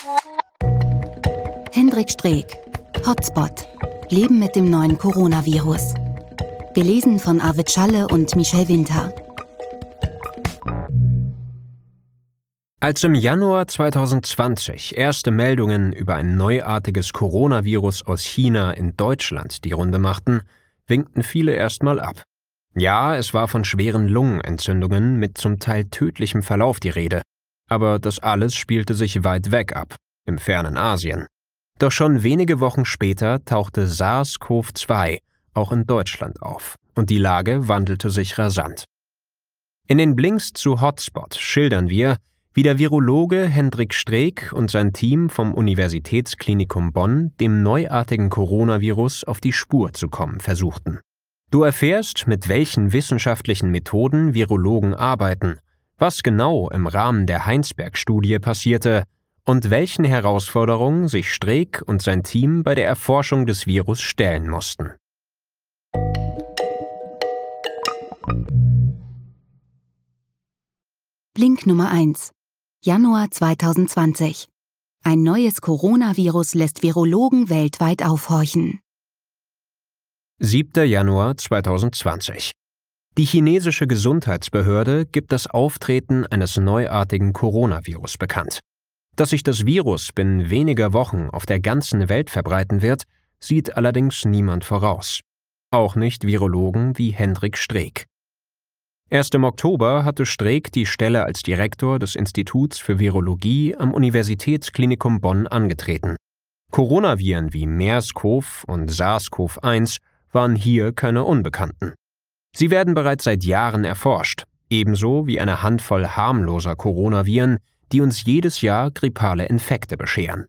Hendrik Streeck, Hotspot. Leben mit dem neuen Coronavirus. Gelesen von Arvid Schalle und Michel Winter. Als im Januar 2020 erste Meldungen über ein neuartiges Coronavirus aus China in Deutschland die Runde machten, winkten viele erstmal ab. Ja, es war von schweren Lungenentzündungen mit zum Teil tödlichem Verlauf die Rede. Aber das alles spielte sich weit weg ab, im fernen Asien. Doch schon wenige Wochen später tauchte SARS-CoV-2 auch in Deutschland auf und die Lage wandelte sich rasant. In den Blinks zu Hotspot schildern wir, wie der Virologe Hendrik Streeck und sein Team vom Universitätsklinikum Bonn dem neuartigen Coronavirus auf die Spur zu kommen versuchten. Du erfährst, mit welchen wissenschaftlichen Methoden Virologen arbeiten, was genau im Rahmen der Heinsberg-Studie passierte und welchen Herausforderungen sich Streeck und sein Team bei der Erforschung des Virus stellen mussten. Blink Nummer 1. Januar 2020. Ein neues Coronavirus lässt Virologen weltweit aufhorchen. 7. Januar 2020. Die chinesische Gesundheitsbehörde gibt das Auftreten eines neuartigen Coronavirus bekannt. Dass sich das Virus binnen weniger Wochen auf der ganzen Welt verbreiten wird, sieht allerdings niemand voraus. Auch nicht Virologen wie Hendrik Streeck. Erst im Oktober hatte Streeck die Stelle als Direktor des Instituts für Virologie am Universitätsklinikum Bonn angetreten. Coronaviren wie MERS-CoV und SARS-CoV-1 waren hier keine Unbekannten. Sie werden bereits seit Jahren erforscht, ebenso wie eine Handvoll harmloser Coronaviren, die uns jedes Jahr grippale Infekte bescheren.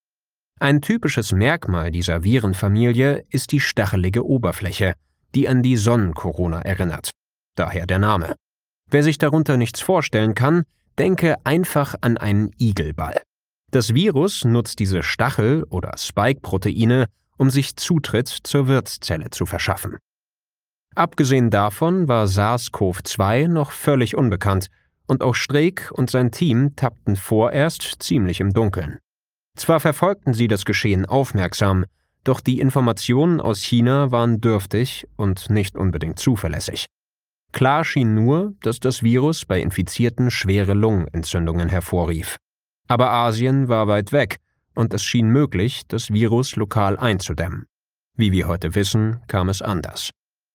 Ein typisches Merkmal dieser Virenfamilie ist die stachelige Oberfläche, die an die Sonnenkorona erinnert. Daher der Name. Wer sich darunter nichts vorstellen kann, denke einfach an einen Igelball. Das Virus nutzt diese Stachel- oder Spike-Proteine, um sich Zutritt zur Wirtszelle zu verschaffen. Abgesehen davon war SARS-CoV-2 noch völlig unbekannt und auch Streeck und sein Team tappten vorerst ziemlich im Dunkeln. Zwar verfolgten sie das Geschehen aufmerksam, doch die Informationen aus China waren dürftig und nicht unbedingt zuverlässig. Klar schien nur, dass das Virus bei Infizierten schwere Lungenentzündungen hervorrief. Aber Asien war weit weg und es schien möglich, das Virus lokal einzudämmen. Wie wir heute wissen, kam es anders.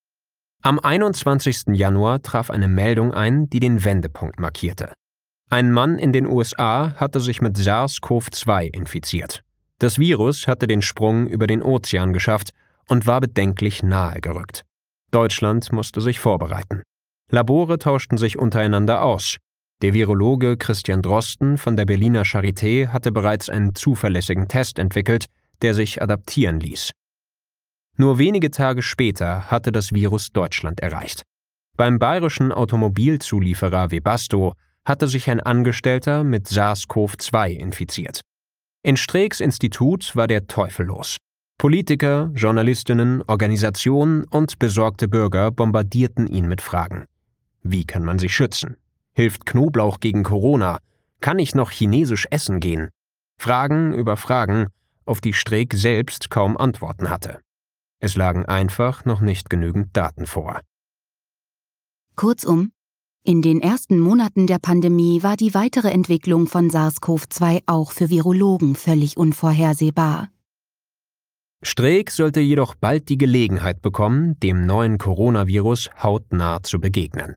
Am 21. Januar traf eine Meldung ein, die den Wendepunkt markierte. Ein Mann in den USA hatte sich mit SARS-CoV-2 infiziert. Das Virus hatte den Sprung über den Ozean geschafft und war bedenklich nahe gerückt. Deutschland musste sich vorbereiten. Labore tauschten sich untereinander aus. Der Virologe Christian Drosten von der Berliner Charité hatte bereits einen zuverlässigen Test entwickelt, der sich adaptieren ließ. Nur wenige Tage später hatte das Virus Deutschland erreicht. Beim bayerischen Automobilzulieferer Webasto hatte sich ein Angestellter mit SARS-CoV-2 infiziert. In Streecks Institut war der Teufel los. Politiker, Journalistinnen, Organisationen und besorgte Bürger bombardierten ihn mit Fragen. Wie kann man sich schützen? Hilft Knoblauch gegen Corona? Kann ich noch chinesisch essen gehen? Fragen über Fragen, auf die Streeck selbst kaum Antworten hatte. Es lagen einfach noch nicht genügend Daten vor. Kurzum, in den ersten Monaten der Pandemie war die weitere Entwicklung von SARS-CoV-2 auch für Virologen völlig unvorhersehbar. Streeck sollte jedoch bald die Gelegenheit bekommen, dem neuen Coronavirus hautnah zu begegnen.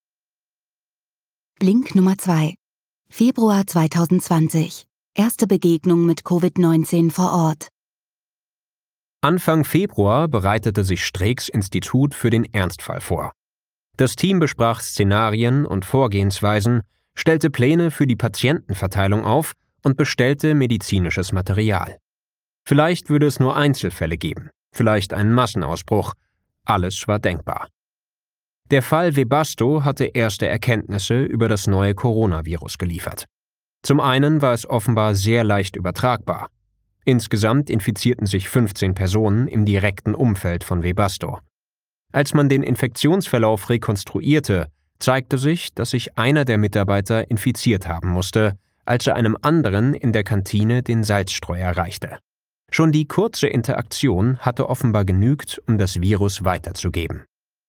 Blink Nummer 2. Februar 2020. Erste Begegnung mit Covid-19 vor Ort. Anfang Februar bereitete sich Streecks Institut für den Ernstfall vor. Das Team besprach Szenarien und Vorgehensweisen, stellte Pläne für die Patientenverteilung auf und bestellte medizinisches Material. Vielleicht würde es nur Einzelfälle geben, vielleicht einen Massenausbruch. Alles war denkbar. Der Fall Webasto hatte erste Erkenntnisse über das neue Coronavirus geliefert. Zum einen war es offenbar sehr leicht übertragbar. Insgesamt infizierten sich 15 Personen im direkten Umfeld von Webasto. Als man den Infektionsverlauf rekonstruierte, zeigte sich, dass sich einer der Mitarbeiter infiziert haben musste, als er einem anderen in der Kantine den Salzstreuer reichte. Schon die kurze Interaktion hatte offenbar genügt, um das Virus weiterzugeben.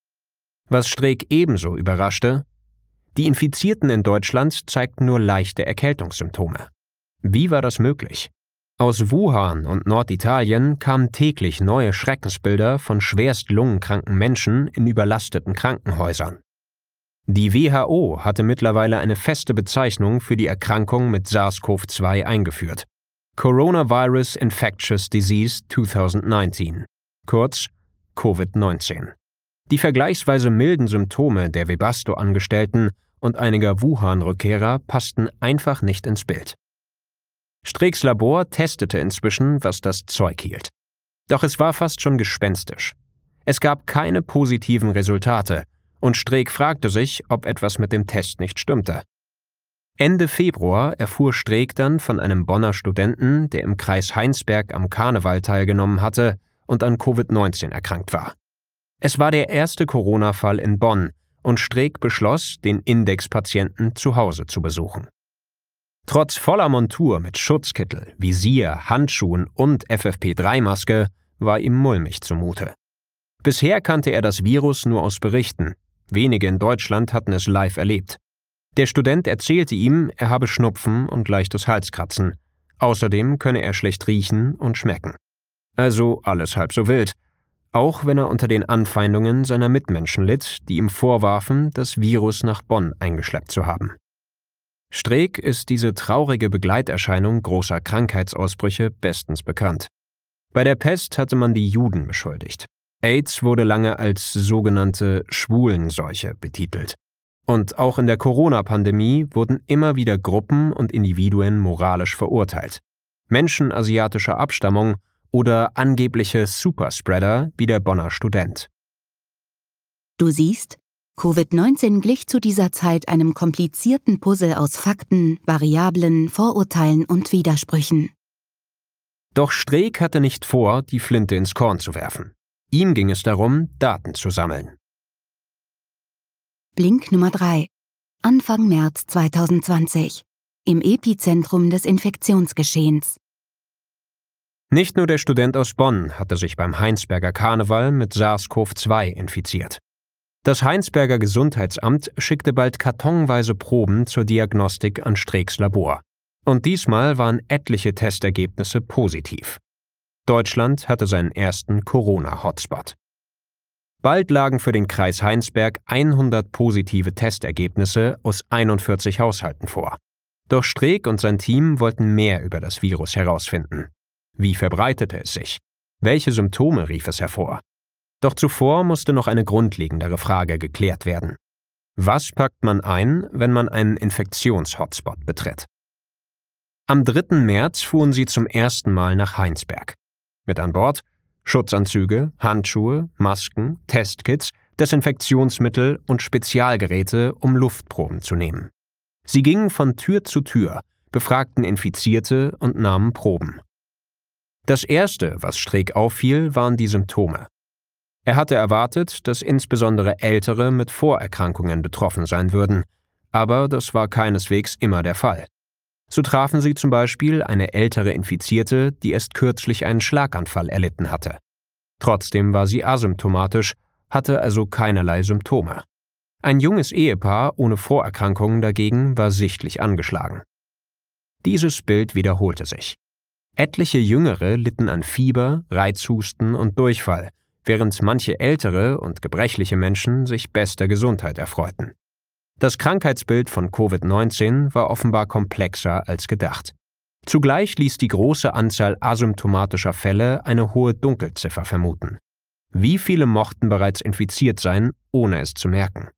Was Streeck ebenso überraschte: die Infizierten in Deutschland zeigten nur leichte Erkältungssymptome. Wie war das möglich? Aus Wuhan und Norditalien kamen täglich neue Schreckensbilder von schwerst lungenkranken Menschen in überlasteten Krankenhäusern. Die WHO hatte mittlerweile eine feste Bezeichnung für die Erkrankung mit SARS-CoV-2 eingeführt: Coronavirus Infectious Disease 2019, kurz Covid-19. Die vergleichsweise milden Symptome der Webasto-Angestellten und einiger Wuhan-Rückkehrer passten einfach nicht ins Bild. Streecks Labor testete inzwischen, was das Zeug hielt. Doch es war fast schon gespenstisch. Es gab keine positiven Resultate und Streeck fragte sich, ob etwas mit dem Test nicht stimmte. Ende Februar erfuhr Streeck dann von einem Bonner Studenten, der im Kreis Heinsberg am Karneval teilgenommen hatte und an Covid-19 erkrankt war. Es war der erste Corona-Fall in Bonn und Streeck beschloss, den Index-Patienten zu Hause zu besuchen. Trotz voller Montur mit Schutzkittel, Visier, Handschuhen und FFP3-Maske war ihm mulmig zumute. Bisher kannte er das Virus nur aus Berichten. Wenige in Deutschland hatten es live erlebt. Der Student erzählte ihm, er habe Schnupfen und leichtes Halskratzen. Außerdem könne er schlecht riechen und schmecken. Also alles halb so wild. Auch wenn er unter den Anfeindungen seiner Mitmenschen litt, die ihm vorwarfen, das Virus nach Bonn eingeschleppt zu haben. Streeck ist diese traurige Begleiterscheinung großer Krankheitsausbrüche bestens bekannt. Bei der Pest hatte man die Juden beschuldigt. AIDS wurde lange als sogenannte Schwulenseuche betitelt. Und auch in der Corona-Pandemie wurden immer wieder Gruppen und Individuen moralisch verurteilt. Menschen asiatischer Abstammung oder angebliche Superspreader wie der Bonner Student. Du siehst, Covid-19 glich zu dieser Zeit einem komplizierten Puzzle aus Fakten, Variablen, Vorurteilen und Widersprüchen. Doch Streeck hatte nicht vor, die Flinte ins Korn zu werfen. Ihm ging es darum, Daten zu sammeln. Blink Nummer 3. Anfang März 2020. Im Epizentrum des Infektionsgeschehens. Nicht nur der Student aus Bonn hatte sich beim Heinsberger Karneval mit SARS-CoV-2 infiziert. Das Heinsberger Gesundheitsamt schickte bald kartonweise Proben zur Diagnostik an Streecks Labor. Und diesmal waren etliche Testergebnisse positiv. Deutschland hatte seinen ersten Corona-Hotspot. Bald lagen für den Kreis Heinsberg 100 positive Testergebnisse aus 41 Haushalten vor. Doch Streeck und sein Team wollten mehr über das Virus herausfinden. Wie verbreitete es sich? Welche Symptome rief es hervor? Doch zuvor musste noch eine grundlegendere Frage geklärt werden. Was packt man ein, wenn man einen Infektions-Hotspot betritt? Am 3. März fuhren sie zum ersten Mal nach Heinsberg. Mit an Bord Schutzanzüge, Handschuhe, Masken, Testkits, Desinfektionsmittel und Spezialgeräte, um Luftproben zu nehmen. Sie gingen von Tür zu Tür, befragten Infizierte und nahmen Proben. Das Erste, was Streeck auffiel, waren die Symptome. Er hatte erwartet, dass insbesondere Ältere mit Vorerkrankungen betroffen sein würden, aber das war keineswegs immer der Fall. So trafen sie zum Beispiel eine ältere Infizierte, die erst kürzlich einen Schlaganfall erlitten hatte. Trotzdem war sie asymptomatisch, hatte also keinerlei Symptome. Ein junges Ehepaar ohne Vorerkrankungen dagegen war sichtlich angeschlagen. Dieses Bild wiederholte sich. Etliche Jüngere litten an Fieber, Reizhusten und Durchfall, während manche ältere und gebrechliche Menschen sich bester Gesundheit erfreuten. Das Krankheitsbild von Covid-19 war offenbar komplexer als gedacht. Zugleich ließ die große Anzahl asymptomatischer Fälle eine hohe Dunkelziffer vermuten. Wie viele mochten bereits infiziert sein, ohne es zu merken?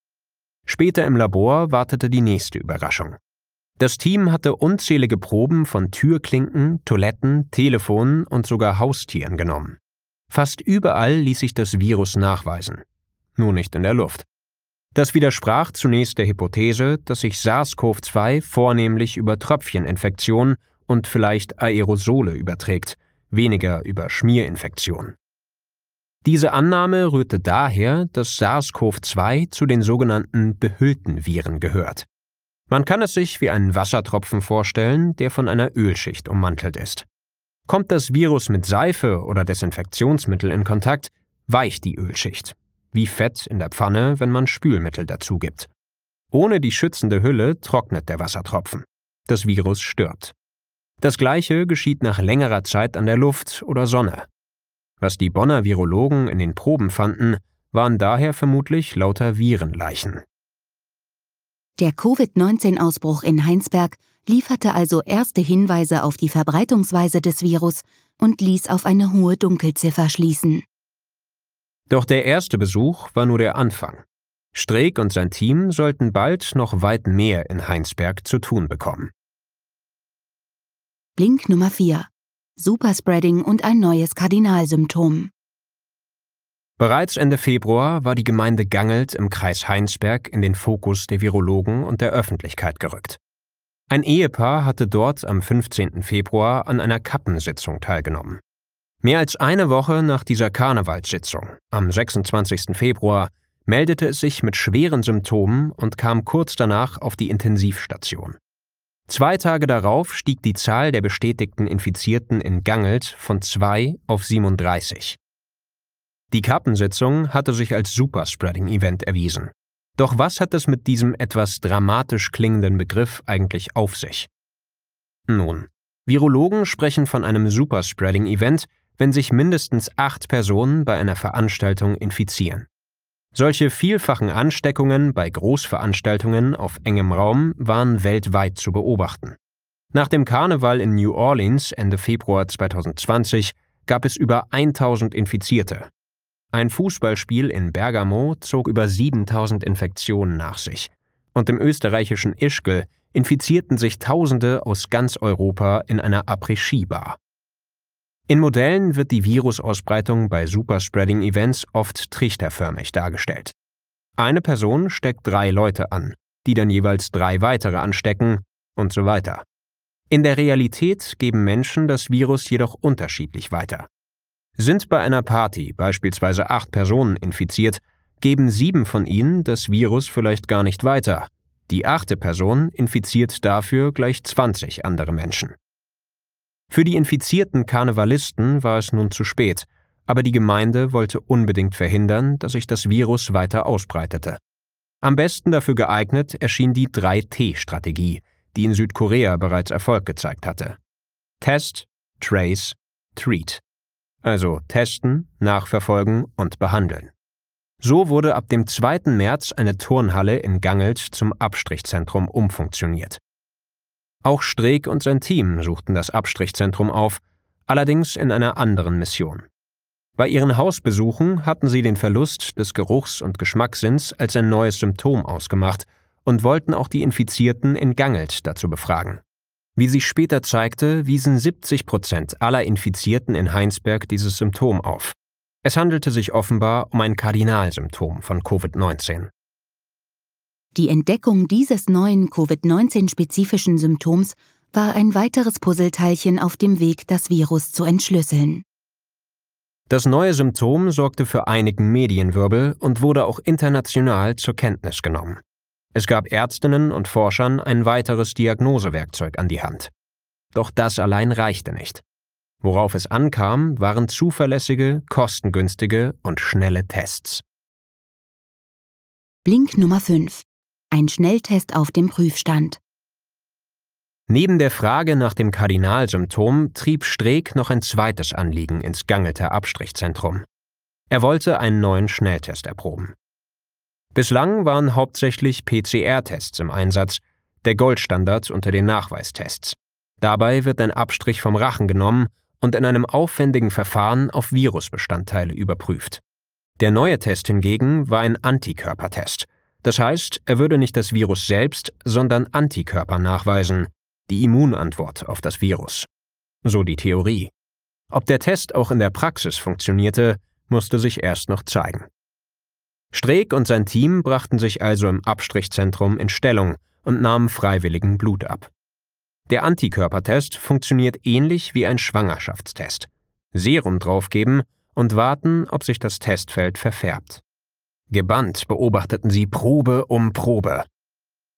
Später im Labor wartete die nächste Überraschung. Das Team hatte unzählige Proben von Türklinken, Toiletten, Telefonen und sogar Haustieren genommen. Fast überall ließ sich das Virus nachweisen. Nur nicht in der Luft. Das widersprach zunächst der Hypothese, dass sich SARS-CoV-2 vornehmlich über Tröpfcheninfektion und vielleicht Aerosole überträgt, weniger über Schmierinfektion. Diese Annahme rührte daher, dass SARS-CoV-2 zu den sogenannten behüllten Viren gehört. Man kann es sich wie einen Wassertropfen vorstellen, der von einer Ölschicht ummantelt ist. Kommt das Virus mit Seife oder Desinfektionsmittel in Kontakt, weicht die Ölschicht, wie Fett in der Pfanne, wenn man Spülmittel dazu gibt. Ohne die schützende Hülle trocknet der Wassertropfen. Das Virus stirbt. Das Gleiche geschieht nach längerer Zeit an der Luft oder Sonne. Was die Bonner Virologen in den Proben fanden, waren daher vermutlich lauter Virenleichen. Der Covid-19-Ausbruch in Heinsberg lieferte also erste Hinweise auf die Verbreitungsweise des Virus und ließ auf eine hohe Dunkelziffer schließen. Doch der erste Besuch war nur der Anfang. Streeck und sein Team sollten bald noch weit mehr in Heinsberg zu tun bekommen. Blink Nummer 4. Superspreading und ein neues Kardinalsymptom. Bereits Ende Februar war die Gemeinde Gangelt im Kreis Heinsberg in den Fokus der Virologen und der Öffentlichkeit gerückt. Ein Ehepaar hatte dort am 15. Februar an einer Kappensitzung teilgenommen. Mehr als eine Woche nach dieser Karnevalssitzung, am 26. Februar, meldete es sich mit schweren Symptomen und kam kurz danach auf die Intensivstation. 2 Tage darauf stieg die Zahl der bestätigten Infizierten in Gangelt von 2 auf 37. Die Kappensitzung hatte sich als Superspreading-Event erwiesen. Doch was hat es mit diesem etwas dramatisch klingenden Begriff eigentlich auf sich? Nun, Virologen sprechen von einem Superspreading-Event, wenn sich mindestens 8 Personen bei einer Veranstaltung infizieren. Solche vielfachen Ansteckungen bei Großveranstaltungen auf engem Raum waren weltweit zu beobachten. Nach dem Karneval in New Orleans Ende Februar 2020 gab es über 1000 Infizierte. Ein Fußballspiel in Bergamo zog über 7000 Infektionen nach sich. Und im österreichischen Ischgl infizierten sich Tausende aus ganz Europa in einer Après-Ski-Bar. In Modellen wird die Virusausbreitung bei Superspreading-Events oft trichterförmig dargestellt. Eine Person steckt 3 Leute an, die dann jeweils 3 weitere anstecken und so weiter. In der Realität geben Menschen das Virus jedoch unterschiedlich weiter. Sind bei einer Party beispielsweise 8 Personen infiziert, geben 7 von ihnen das Virus vielleicht gar nicht weiter. Die 8. Person infiziert dafür gleich 20 andere Menschen. Für die infizierten Karnevalisten war es nun zu spät, aber die Gemeinde wollte unbedingt verhindern, dass sich das Virus weiter ausbreitete. Am besten dafür geeignet erschien die 3T-Strategie, die in Südkorea bereits Erfolg gezeigt hatte. Test, Trace, Treat. Also testen, nachverfolgen und behandeln. So wurde ab dem 2. März eine Turnhalle in Gangelt zum Abstrichzentrum umfunktioniert. Auch Streeck und sein Team suchten das Abstrichzentrum auf, allerdings in einer anderen Mission. Bei ihren Hausbesuchen hatten sie den Verlust des Geruchs- und Geschmackssinns als ein neues Symptom ausgemacht und wollten auch die Infizierten in Gangelt dazu befragen. Wie sich später zeigte, wiesen 70% aller Infizierten in Heinsberg dieses Symptom auf. Es handelte sich offenbar um ein Kardinalsymptom von Covid-19. Die Entdeckung dieses neuen Covid-19-spezifischen Symptoms war ein weiteres Puzzleteilchen auf dem Weg, das Virus zu entschlüsseln. Das neue Symptom sorgte für einigen Medienwirbel und wurde auch international zur Kenntnis genommen. Es gab Ärztinnen und Forschern ein weiteres Diagnosewerkzeug an die Hand. Doch das allein reichte nicht. Worauf es ankam, waren zuverlässige, kostengünstige und schnelle Tests. Blink Nummer 5. Ein Schnelltest auf dem Prüfstand. Neben der Frage nach dem Kardinalsymptom trieb Streeck noch ein zweites Anliegen ins Gangelter Abstrichzentrum. Er wollte einen neuen Schnelltest erproben. Bislang waren hauptsächlich PCR-Tests im Einsatz, der Goldstandard unter den Nachweistests. Dabei wird ein Abstrich vom Rachen genommen und in einem aufwendigen Verfahren auf Virusbestandteile überprüft. Der neue Test hingegen war ein Antikörpertest. Das heißt, er würde nicht das Virus selbst, sondern Antikörper nachweisen, die Immunantwort auf das Virus. So die Theorie. Ob der Test auch in der Praxis funktionierte, musste sich erst noch zeigen. Streeck und sein Team brachten sich also im Abstrichzentrum in Stellung und nahmen freiwilligen Blut ab. Der Antikörpertest funktioniert ähnlich wie ein Schwangerschaftstest. Serum draufgeben und warten, ob sich das Testfeld verfärbt. Gebannt beobachteten sie Probe um Probe.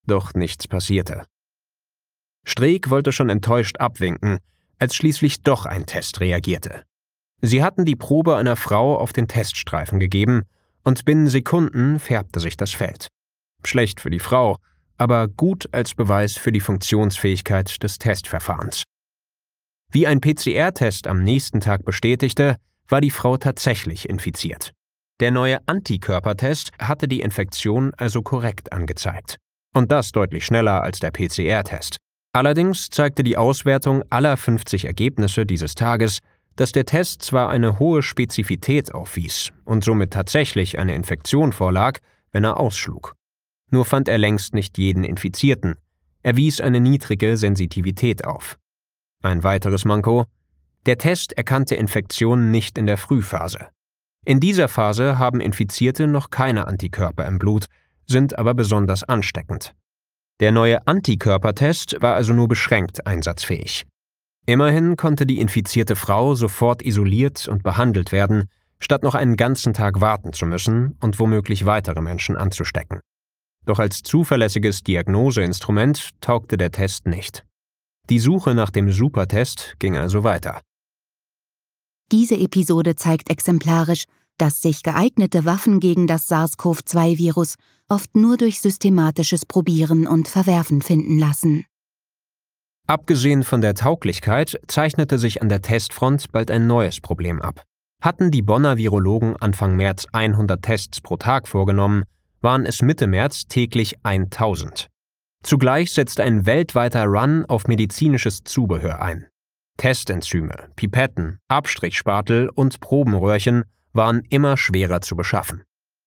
Doch nichts passierte. Streeck wollte schon enttäuscht abwinken, als schließlich doch ein Test reagierte. Sie hatten die Probe einer Frau auf den Teststreifen gegeben und binnen Sekunden färbte sich das Feld. Schlecht für die Frau, aber gut als Beweis für die Funktionsfähigkeit des Testverfahrens. Wie ein PCR-Test am nächsten Tag bestätigte, war die Frau tatsächlich infiziert. Der neue Antikörpertest hatte die Infektion also korrekt angezeigt. Und das deutlich schneller als der PCR-Test. Allerdings zeigte die Auswertung aller 50 Ergebnisse dieses Tages, dass der Test zwar eine hohe Spezifität aufwies und somit tatsächlich eine Infektion vorlag, wenn er ausschlug. Nur fand er längst nicht jeden Infizierten. Er wies eine niedrige Sensitivität auf. Ein weiteres Manko: der Test erkannte Infektionen nicht in der Frühphase. In dieser Phase haben Infizierte noch keine Antikörper im Blut, sind aber besonders ansteckend. Der neue Antikörpertest war also nur beschränkt einsatzfähig. Immerhin konnte die infizierte Frau sofort isoliert und behandelt werden, statt noch einen ganzen Tag warten zu müssen und womöglich weitere Menschen anzustecken. Doch als zuverlässiges Diagnoseinstrument taugte der Test nicht. Die Suche nach dem Supertest ging also weiter. Diese Episode zeigt exemplarisch, dass sich geeignete Waffen gegen das SARS-CoV-2-Virus oft nur durch systematisches Probieren und Verwerfen finden lassen. Abgesehen von der Tauglichkeit zeichnete sich an der Testfront bald ein neues Problem ab. Hatten die Bonner Virologen Anfang März 100 Tests pro Tag vorgenommen, waren es Mitte März täglich 1000. Zugleich setzte ein weltweiter Run auf medizinisches Zubehör ein. Testenzyme, Pipetten, Abstrichspatel und Probenröhrchen waren immer schwerer zu beschaffen.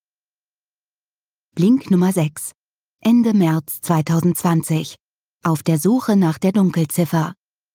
Link Nummer 6. Ende März 2020. Auf der Suche nach der Dunkelziffer.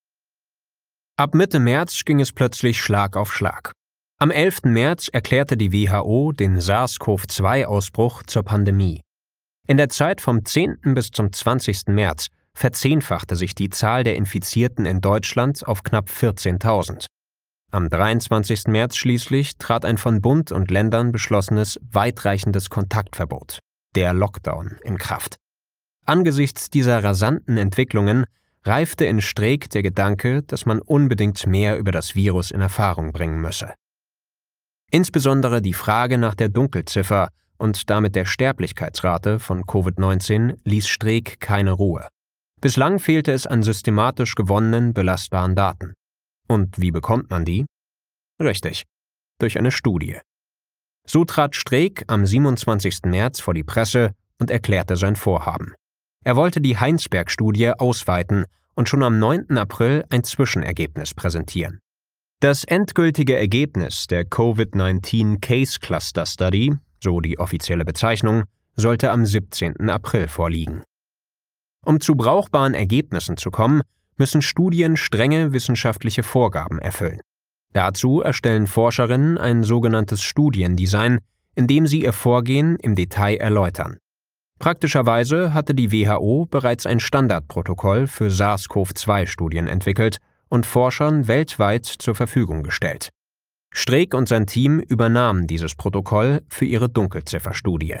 Ab Mitte März ging es plötzlich Schlag auf Schlag. Am 11. März erklärte die WHO den SARS-CoV-2-Ausbruch zur Pandemie. In der Zeit vom 10. bis zum 20. März verzehnfachte sich die Zahl der Infizierten in Deutschland auf knapp 14.000. Am 23. März schließlich trat ein von Bund und Ländern beschlossenes weitreichendes Kontaktverbot, der Lockdown, in Kraft. Angesichts dieser rasanten Entwicklungen reifte in Streeck der Gedanke, dass man unbedingt mehr über das Virus in Erfahrung bringen müsse. Insbesondere die Frage nach der Dunkelziffer und damit der Sterblichkeitsrate von Covid-19 ließ Streeck keine Ruhe. Bislang fehlte es an systematisch gewonnenen, belastbaren Daten. Und wie bekommt man die? Richtig, durch eine Studie. So trat Streeck am 27. März vor die Presse und erklärte sein Vorhaben. Er wollte die Heinsberg-Studie ausweiten und schon am 9. April ein Zwischenergebnis präsentieren. Das endgültige Ergebnis der Covid-19 Case Cluster Study, so die offizielle Bezeichnung, sollte am 17. April vorliegen. Um zu brauchbaren Ergebnissen zu kommen, müssen Studien strenge wissenschaftliche Vorgaben erfüllen. Dazu erstellen Forscherinnen ein sogenanntes Studiendesign, in dem sie ihr Vorgehen im Detail erläutern. Praktischerweise hatte die WHO bereits ein Standardprotokoll für SARS-CoV-2-Studien entwickelt und Forschern weltweit zur Verfügung gestellt. Streeck und sein Team übernahmen dieses Protokoll für ihre Dunkelzifferstudie.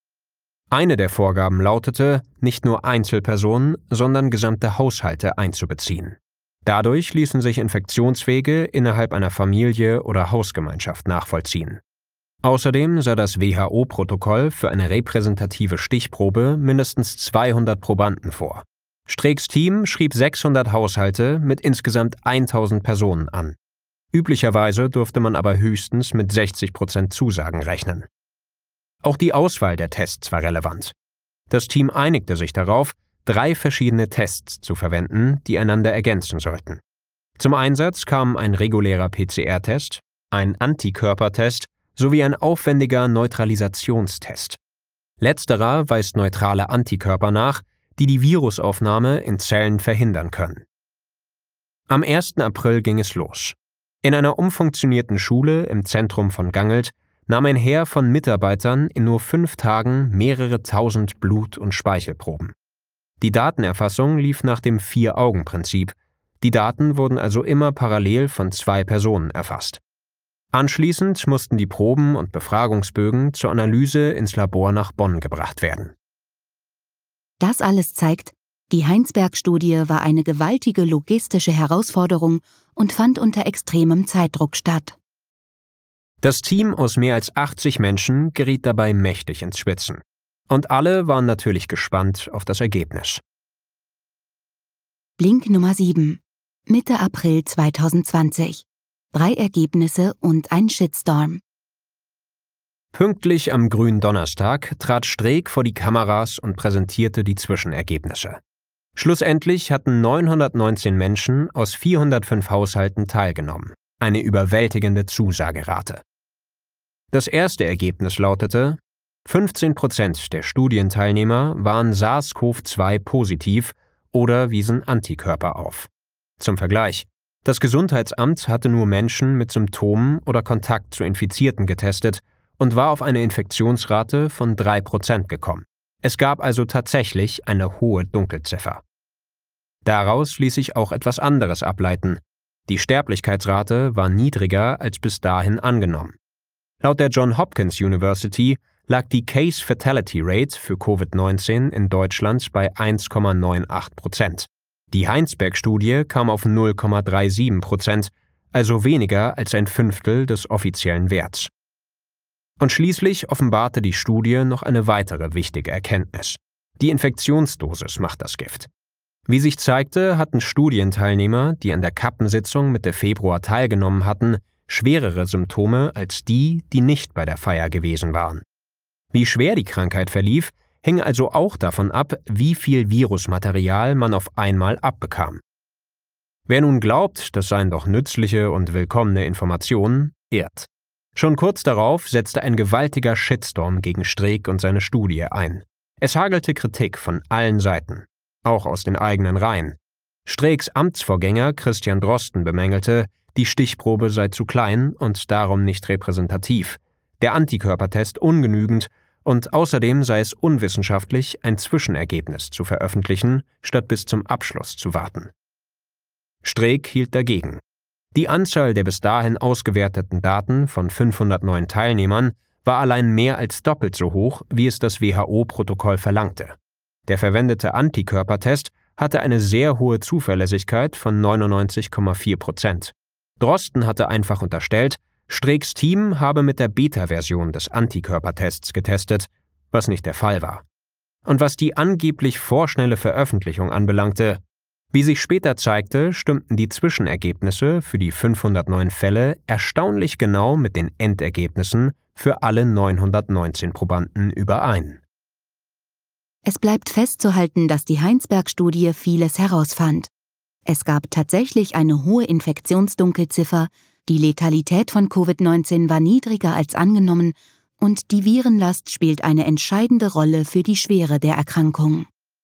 Eine der Vorgaben lautete, nicht nur Einzelpersonen, sondern gesamte Haushalte einzubeziehen. Dadurch ließen sich Infektionswege innerhalb einer Familie oder Hausgemeinschaft nachvollziehen. Außerdem sah das WHO-Protokoll für eine repräsentative Stichprobe mindestens 200 Probanden vor. Streecks Team schrieb 600 Haushalte mit insgesamt 1000 Personen an. Üblicherweise durfte man aber höchstens mit 60% Zusagen rechnen. Auch die Auswahl der Tests war relevant. Das Team einigte sich darauf, 3 verschiedene Tests zu verwenden, die einander ergänzen sollten. Zum Einsatz kamen ein regulärer PCR-Test, ein Antikörpertest sowie ein aufwendiger Neutralisationstest. Letzterer weist neutrale Antikörper nach, die die Virusaufnahme in Zellen verhindern können. Am 1. April ging es los. In einer umfunktionierten Schule im Zentrum von Gangelt nahm ein Heer von Mitarbeitern in nur 5 Tagen mehrere tausend Blut- und Speichelproben. Die Datenerfassung lief nach dem 4-Augen-Prinzip. Die Daten wurden also immer parallel von 2 Personen erfasst. Anschließend mussten die Proben und Befragungsbögen zur Analyse ins Labor nach Bonn gebracht werden. Das alles zeigt, die Heinsberg-Studie war eine gewaltige logistische Herausforderung und fand unter extremem Zeitdruck statt. Das Team aus mehr als 80 Menschen geriet dabei mächtig ins Schwitzen. Und alle waren natürlich gespannt auf das Ergebnis. Blink Nummer 7. Mitte April 2020. 3 Ergebnisse und ein Shitstorm. Pünktlich am Gründonnerstag trat Streeck vor die Kameras und präsentierte die Zwischenergebnisse. Schlussendlich hatten 919 Menschen aus 405 Haushalten teilgenommen. Eine überwältigende Zusagerate. Das erste Ergebnis lautete: 15% der Studienteilnehmer waren SARS-CoV-2 positiv oder wiesen Antikörper auf. Zum Vergleich: Das Gesundheitsamt hatte nur Menschen mit Symptomen oder Kontakt zu Infizierten getestet und war auf eine Infektionsrate von 3% gekommen. Es gab also tatsächlich eine hohe Dunkelziffer. Daraus ließ sich auch etwas anderes ableiten. Die Sterblichkeitsrate war niedriger als bis dahin angenommen. Laut der Johns Hopkins University lag die Case Fatality Rate für Covid-19 in Deutschland bei 1,98%. Die Heinsberg-Studie kam auf 0,37%, also weniger als ein Fünftel des offiziellen Werts. Und schließlich offenbarte die Studie noch eine weitere wichtige Erkenntnis. Die Infektionsdosis macht das Gift. Wie sich zeigte, hatten Studienteilnehmer, die an der Kappensitzung Mitte Februar teilgenommen hatten, schwerere Symptome als die, die nicht bei der Feier gewesen waren. Wie schwer die Krankheit verlief, hing also auch davon ab, wie viel Virusmaterial man auf einmal abbekam. Wer nun glaubt, das seien doch nützliche und willkommene Informationen, irrt. Schon kurz darauf setzte ein gewaltiger Shitstorm gegen Streeck und seine Studie ein. Es hagelte Kritik von allen Seiten, auch aus den eigenen Reihen. Streecks Amtsvorgänger Christian Drosten bemängelte, die Stichprobe sei zu klein und darum nicht repräsentativ, der Antikörpertest ungenügend und außerdem sei es unwissenschaftlich, ein Zwischenergebnis zu veröffentlichen, statt bis zum Abschluss zu warten. Streeck hielt dagegen. Die Anzahl der bis dahin ausgewerteten Daten von 509 Teilnehmern war allein mehr als doppelt so hoch, wie es das WHO-Protokoll verlangte. Der verwendete Antikörpertest hatte eine sehr hohe Zuverlässigkeit von 99,4%. Drosten hatte einfach unterstellt, Streecks Team habe mit der Beta-Version des Antikörpertests getestet, was nicht der Fall war. Und was die angeblich vorschnelle Veröffentlichung anbelangte: Wie sich später zeigte, stimmten die Zwischenergebnisse für die 509 Fälle erstaunlich genau mit den Endergebnissen für alle 919 Probanden überein. Es bleibt festzuhalten, dass die Heinsberg-Studie vieles herausfand. Es gab tatsächlich eine hohe Infektionsdunkelziffer, die Letalität von Covid-19 war niedriger als angenommen und die Virenlast spielt eine entscheidende Rolle für die Schwere der Erkrankung.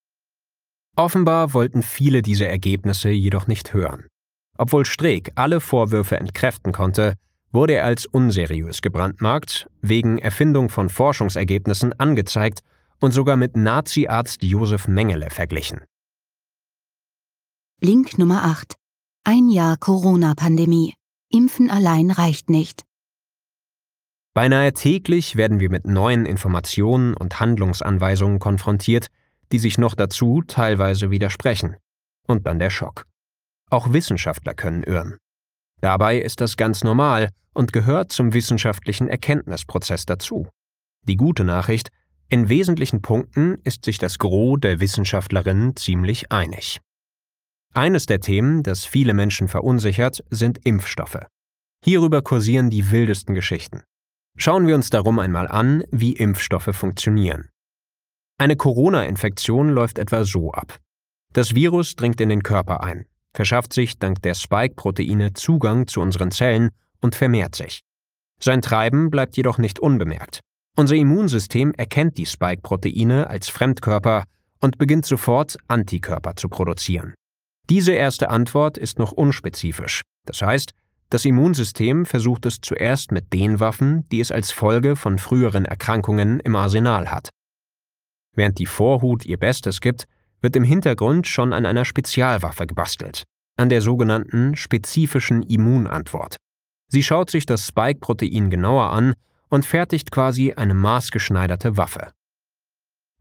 Offenbar wollten viele diese Ergebnisse jedoch nicht hören. Obwohl Streeck alle Vorwürfe entkräften konnte, wurde er als unseriös gebrandmarkt, wegen Erfindung von Forschungsergebnissen angezeigt und sogar mit Nazi-Arzt Josef Mengele verglichen. Blink Nummer 8. Ein Jahr Corona-Pandemie. Impfen allein reicht nicht. Beinahe täglich werden wir mit neuen Informationen und Handlungsanweisungen konfrontiert, die sich noch dazu teilweise widersprechen. Und dann der Schock. Auch Wissenschaftler können irren. Dabei ist das ganz normal und gehört zum wissenschaftlichen Erkenntnisprozess dazu. Die gute Nachricht: In wesentlichen Punkten ist sich das Gros der Wissenschaftlerinnen ziemlich einig. Eines der Themen, das viele Menschen verunsichert, sind Impfstoffe. Hierüber kursieren die wildesten Geschichten. Schauen wir uns darum einmal an, wie Impfstoffe funktionieren. Eine Corona-Infektion läuft etwa so ab. Das Virus dringt in den Körper ein, verschafft sich dank der Spike-Proteine Zugang zu unseren Zellen und vermehrt sich. Sein Treiben bleibt jedoch nicht unbemerkt. Unser Immunsystem erkennt die Spike-Proteine als Fremdkörper und beginnt sofort, Antikörper zu produzieren. Diese erste Antwort ist noch unspezifisch. Das heißt, das Immunsystem versucht es zuerst mit den Waffen, die es als Folge von früheren Erkrankungen im Arsenal hat. Während die Vorhut ihr Bestes gibt, wird im Hintergrund schon an einer Spezialwaffe gebastelt, an der sogenannten spezifischen Immunantwort. Sie schaut sich das Spike-Protein genauer an und fertigt quasi eine maßgeschneiderte Waffe.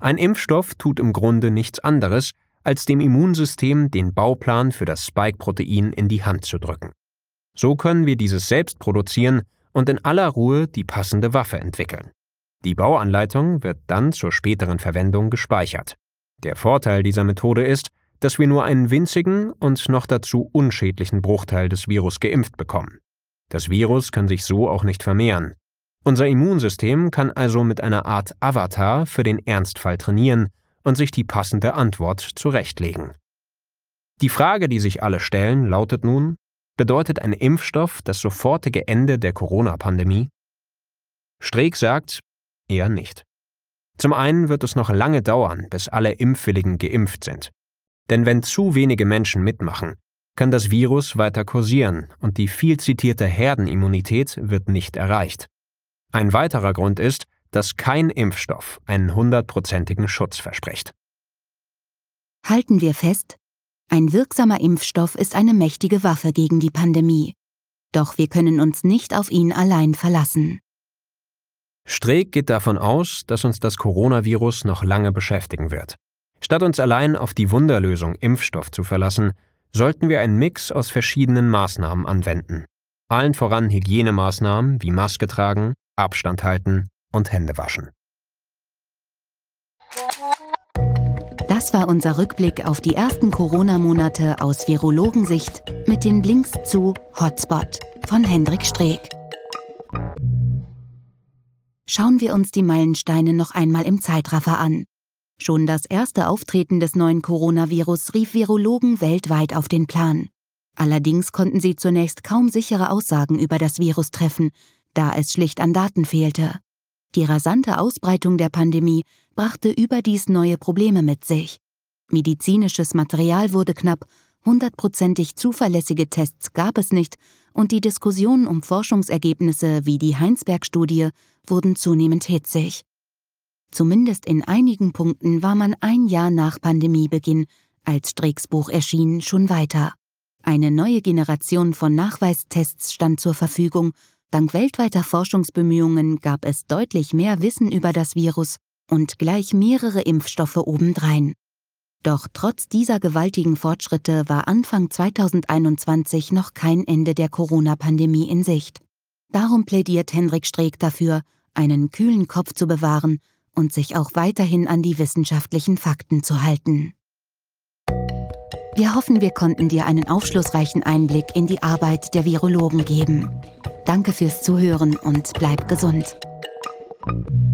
Ein Impfstoff tut im Grunde nichts anderes, als dem Immunsystem den Bauplan für das Spike-Protein in die Hand zu drücken. So können wir dieses selbst produzieren und in aller Ruhe die passende Waffe entwickeln. Die Bauanleitung wird dann zur späteren Verwendung gespeichert. Der Vorteil dieser Methode ist, dass wir nur einen winzigen und noch dazu unschädlichen Bruchteil des Virus geimpft bekommen. Das Virus kann sich so auch nicht vermehren. Unser Immunsystem kann also mit einer Art Avatar für den Ernstfall trainieren und sich die passende Antwort zurechtlegen. Die Frage, die sich alle stellen, lautet nun: Bedeutet ein Impfstoff das sofortige Ende der Corona-Pandemie? Streeck sagt, eher nicht. Zum einen wird es noch lange dauern, bis alle Impfwilligen geimpft sind. Denn wenn zu wenige Menschen mitmachen, kann das Virus weiter kursieren und die viel zitierte Herdenimmunität wird nicht erreicht. Ein weiterer Grund ist, dass kein Impfstoff einen 100%igen Schutz verspricht. Halten wir fest: Ein wirksamer Impfstoff ist eine mächtige Waffe gegen die Pandemie. Doch wir können uns nicht auf ihn allein verlassen. Streeck geht davon aus, dass uns das Coronavirus noch lange beschäftigen wird. Statt uns allein auf die Wunderlösung Impfstoff zu verlassen, sollten wir einen Mix aus verschiedenen Maßnahmen anwenden. Allen voran Hygienemaßnahmen wie Maske tragen, Abstand halten und Hände waschen. Das war unser Rückblick auf die ersten Corona-Monate aus Virologensicht mit den Links zu Hotspot von Hendrik Streeck. Schauen wir uns die Meilensteine noch einmal im Zeitraffer an. Schon das erste Auftreten des neuen Coronavirus rief Virologen weltweit auf den Plan. Allerdings konnten sie zunächst kaum sichere Aussagen über das Virus treffen, da es schlicht an Daten fehlte. Die rasante Ausbreitung der Pandemie brachte überdies neue Probleme mit sich. Medizinisches Material wurde knapp, 100%ig zuverlässige Tests gab es nicht und die Diskussionen um Forschungsergebnisse wie die Heinsberg-Studie wurden zunehmend hitzig. Zumindest in einigen Punkten war man ein Jahr nach Pandemiebeginn, als Streecks Buch erschien, schon weiter. Eine neue Generation von Nachweistests stand zur Verfügung. Dank weltweiter Forschungsbemühungen gab es deutlich mehr Wissen über das Virus und gleich mehrere Impfstoffe obendrein. Doch trotz dieser gewaltigen Fortschritte war Anfang 2021 noch kein Ende der Corona-Pandemie in Sicht. Darum plädiert Hendrik Streeck dafür, einen kühlen Kopf zu bewahren und sich auch weiterhin an die wissenschaftlichen Fakten zu halten. Wir hoffen, wir konnten dir einen aufschlussreichen Einblick in die Arbeit der Virologen geben. Danke fürs Zuhören und bleib gesund.